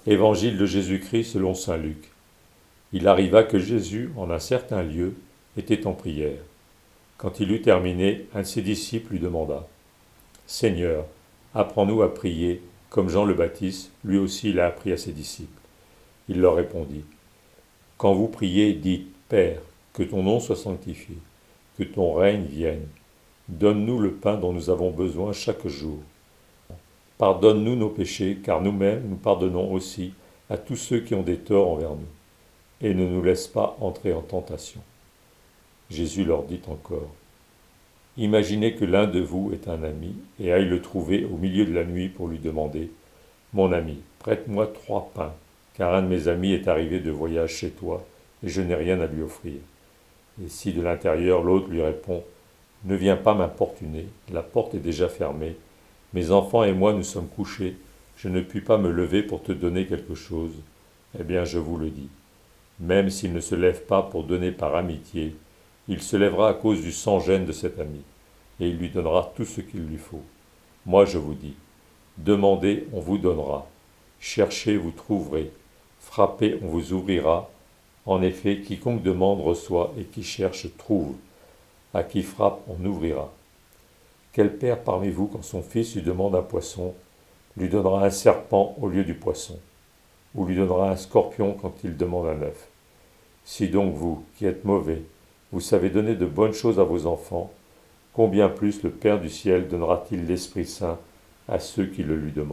Évangile de Jésus-Christ selon saint Luc. Il arriva que Jésus, en un certain lieu, était en prière. Quand il eut terminé, un de ses disciples lui demanda : « Seigneur, apprends-nous à prier, comme Jean le Baptiste, lui aussi l'a appris à ses disciples. » Il leur répondit : « Quand vous priez, dites : Père, que ton nom soit sanctifié, que ton règne vienne. Donne-nous le pain dont nous avons besoin chaque jour. Pardonne-nous nos péchés, car nous-mêmes nous pardonnons aussi à tous ceux qui ont des torts envers nous. Et ne nous laisse pas entrer en tentation. » Jésus leur dit encore : « Imaginez que l'un de vous est un ami et aille le trouver au milieu de la nuit pour lui demander : Mon ami, prête-moi 3 pains, car un de mes amis est arrivé de voyage chez toi et je n'ai rien à lui offrir. Et si de l'intérieur l'autre lui répond : Ne viens pas m'importuner, la porte est déjà fermée, mes enfants et moi nous sommes couchés, je ne puis pas me lever pour te donner quelque chose, eh bien je vous le dis, même s'il ne se lève pas pour donner par amitié, il se lèvera à cause du sans-gêne de cet ami, et il lui donnera tout ce qu'il lui faut. Moi je vous dis, demandez, on vous donnera, cherchez, vous trouverez, frappez, on vous ouvrira. En effet, quiconque demande reçoit, et qui cherche trouve. À qui frappe, on ouvrira. Quel père parmi vous, quand son fils lui demande un poisson, lui donnera un serpent au lieu du poisson, ou lui donnera un scorpion quand il demande un œuf? Si donc vous, qui êtes mauvais, vous savez donner de bonnes choses à vos enfants, combien plus le Père du ciel donnera-t-il l'Esprit Saint à ceux qui le lui demandent ?